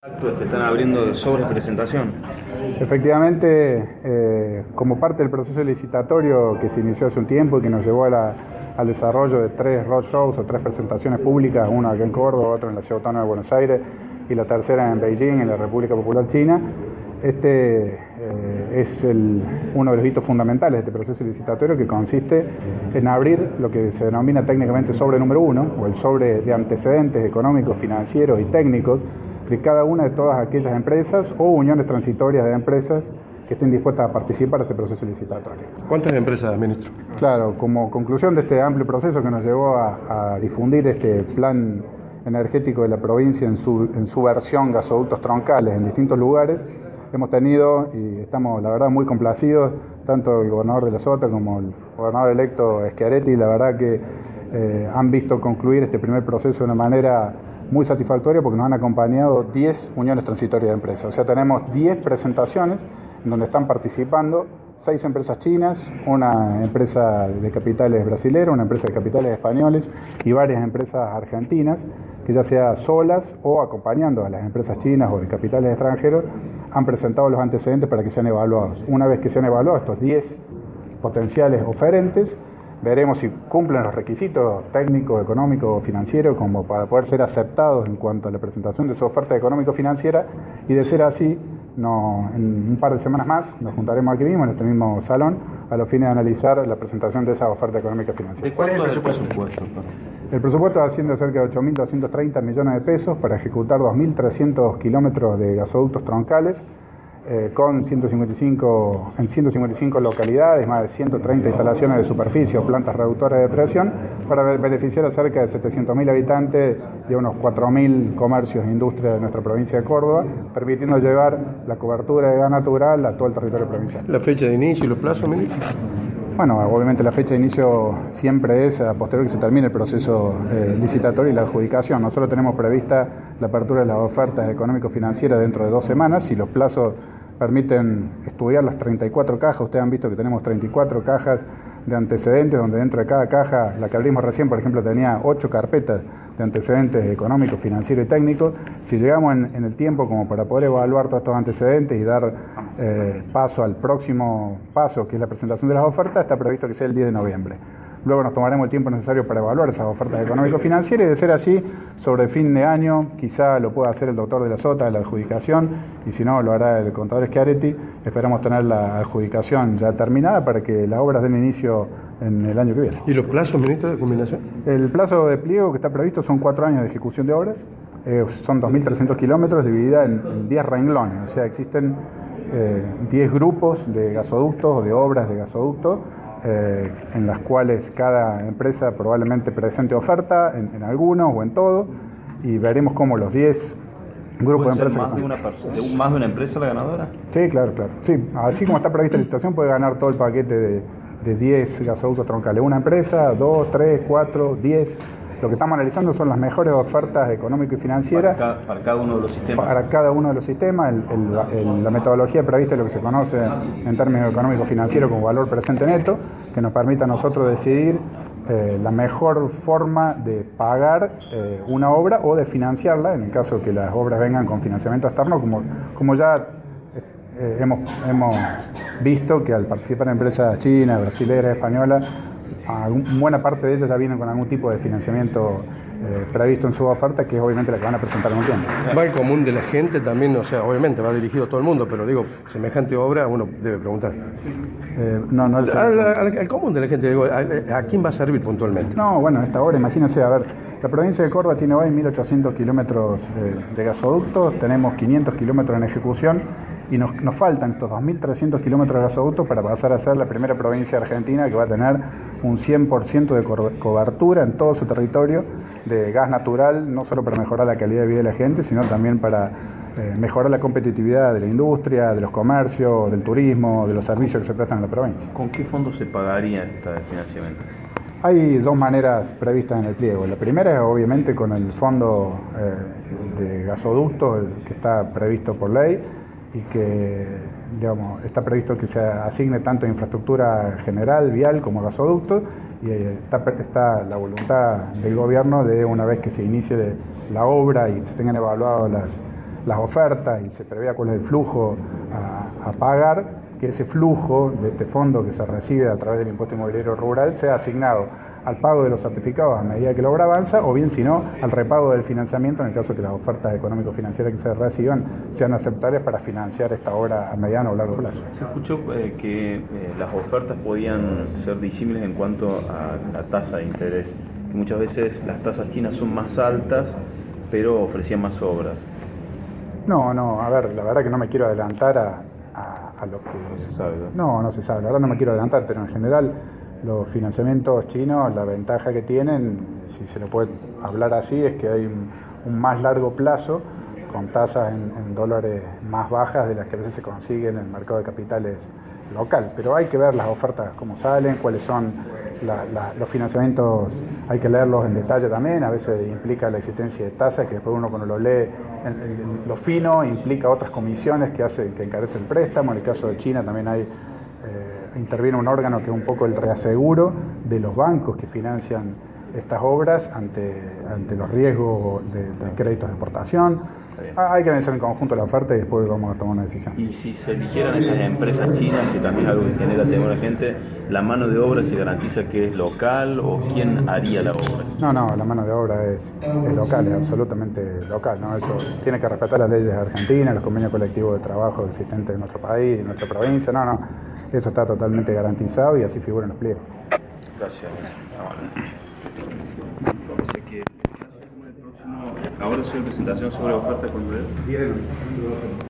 Están abriendo sobre presentación. Efectivamente, como parte del proceso licitatorio que se inició hace un tiempo y que nos llevó al desarrollo de 3 roadshows o 3 presentaciones públicas, una acá en Córdoba, otra en la Ciudad Autónoma de Buenos Aires y la tercera en Beijing, en la República Popular China, es uno de los hitos fundamentales de este proceso licitatorio, que consiste en abrir lo que se denomina técnicamente sobre número 1, o el sobre de antecedentes económicos, financieros y técnicos de cada una de todas aquellas empresas o uniones transitorias de empresas que estén dispuestas a participar de este proceso licitatorio. ¿Cuántas empresas, ministro? Claro, como conclusión de este amplio proceso que nos llevó a difundir este plan energético de la provincia en su versión gasoductos troncales en distintos lugares, hemos tenido, y estamos la verdad muy complacidos, tanto el gobernador de la Sota como el gobernador electo Schiaretti, la verdad que han visto concluir este primer proceso de una manera muy satisfactoria, porque nos han acompañado 10 uniones transitorias de empresas. O sea, tenemos 10 presentaciones en donde están participando 6 empresas chinas, una empresa de capitales brasilera, una empresa de capitales españoles y varias empresas argentinas, que ya sea solas o acompañando a las empresas chinas o de capitales extranjeros, han presentado los antecedentes para que sean evaluados. Una vez que sean evaluados estos 10 potenciales oferentes, veremos si cumplen los requisitos técnicos, económicos, financieros, como para poder ser aceptados en cuanto a la presentación de su oferta económico-financiera, y de ser así, en un par de semanas más nos juntaremos aquí mismo, en este mismo salón, a los fines de analizar la presentación de esa oferta económica-financiera. ¿De cuál es el presupuesto? El presupuesto asciende a cerca de 8.230 millones de pesos para ejecutar 2.300 kilómetros de gasoductos troncales, con 155 localidades, más de 130 instalaciones de superficie o plantas reductoras de presión, para beneficiar a cerca de 700.000 habitantes y a unos 4.000 comercios e industrias de nuestra provincia de Córdoba, permitiendo llevar la cobertura de gas natural a todo el territorio provincial. ¿La fecha de inicio y los plazos, ministro? Bueno, obviamente la fecha de inicio siempre es a posteriori que se termine el proceso licitatorio y la adjudicación. Nosotros tenemos prevista la apertura de las ofertas económico-financieras dentro de 2 semanas, y los plazos permiten estudiar las 34 cajas. Ustedes han visto que tenemos 34 cajas de antecedentes, donde dentro de cada caja, la que abrimos recién, por ejemplo, tenía 8 carpetas de antecedentes económicos, financieros y técnicos. Si llegamos en el tiempo como para poder evaluar todos estos antecedentes y dar paso al próximo paso, que es la presentación de las ofertas, está previsto que sea el 10 de noviembre. Luego nos tomaremos el tiempo necesario para evaluar esas ofertas económico-financieras, y de ser así, sobre fin de año, quizá lo pueda hacer el doctor de la Sota de la adjudicación, y si no, lo hará el contador Schiaretti. Esperamos tener la adjudicación ya terminada para que las obras den inicio en el año que viene. ¿Y los plazos, ministro, de combinación? El plazo de pliego que está previsto son 4 años de ejecución de obras, son 2.300 kilómetros dividida en 10 renglones, o sea, existen 10 grupos de gasoductos o de obras de gasoductos, en las cuales cada empresa probablemente presente oferta en algunos o en todo, y veremos cómo los 10 grupos de empresas... ¿Más de una empresa la ganadora? Sí, claro. Sí, así como está prevista la licitación, puede ganar todo el paquete de 10 gasoductos troncales. Una empresa, 2, 3, 4, 10... Lo que estamos analizando son las mejores ofertas económicas y financieras para cada uno de los sistemas. Para cada uno de los sistemas. La metodología prevista es lo que se conoce en términos económicos financieros como valor presente neto, que nos permite a nosotros decidir la mejor forma de pagar una obra o de financiarla, en el caso que las obras vengan con financiamiento externo, como ya hemos visto que al participar en empresas chinas, brasileras, españolas, buena parte de ellas ya vienen con algún tipo de financiamiento previsto en su oferta, que es obviamente la que van a presentar en un tiempo. Va al común de la gente también, o sea, obviamente va dirigido a todo el mundo, pero digo, semejante obra uno debe preguntar. Al común de la gente, digo, ¿a quién va a servir puntualmente? No, bueno, esta obra, imagínense, a ver, la provincia de Córdoba tiene hoy 1.800 kilómetros de gasoductos, tenemos 500 kilómetros en ejecución, y nos faltan estos 2.300 kilómetros de gasoductos para pasar a ser la primera provincia argentina que va a tener un 100% de cobertura en todo su territorio de gas natural, no solo para mejorar la calidad de vida de la gente, sino también para mejorar la competitividad de la industria, de los comercios, del turismo, de los servicios que se prestan en la provincia. ¿Con qué fondo se pagaría este financiamiento? Hay 2 maneras previstas en el pliego. La primera es obviamente con el fondo de gasoductos que está previsto por ley, y que, digamos, está previsto que se asigne tanto a infraestructura general, vial, como gasoductos, y está la voluntad del gobierno de, una vez que se inicie la obra y se tengan evaluadas las ofertas y se prevea cuál es el flujo a pagar, que ese flujo de este fondo que se recibe a través del impuesto inmobiliario rural sea asignado al pago de los certificados a medida que la obra avanza, o bien si no, al repago del financiamiento en el caso de que las ofertas económico-financieras que se reciban sean aceptables para financiar esta obra a mediano o largo plazo. Se escuchó que las ofertas podían ser disímiles en cuanto a la tasa de interés, que muchas veces las tasas chinas son más altas, pero ofrecían más obras. No, a ver, la verdad que no me quiero adelantar a lo que... No se sabe, ¿no? No se sabe, la verdad no me quiero adelantar, pero en general los financiamientos chinos, la ventaja que tienen, si se lo puede hablar así, es que hay un más largo plazo con tasas en dólares más bajas de las que a veces se consiguen en el mercado de capitales local. Pero hay que ver las ofertas, cómo salen, cuáles son los financiamientos, hay que leerlos en detalle también. A veces implica la existencia de tasas que después uno cuando lo lee, lo fino, implica otras comisiones que encarecen el préstamo. En el caso de China también interviene un órgano que es un poco el reaseguro de los bancos que financian estas obras ante los riesgos de créditos de exportación. Hay que analizar en conjunto la oferta y después vamos a tomar una decisión. Y si se eligieran estas empresas chinas, que también es algo que genera temor a la gente, ¿la mano de obra se garantiza que es local o quién haría la obra? No, la mano de obra es local, es absolutamente local, ¿no? Eso tiene que respetar las leyes argentinas, los convenios colectivos de trabajo existentes en nuestro país, en nuestra provincia, eso está totalmente garantizado y así figura en los pliegos. Gracias. Ahora soy presentación sobre oferta con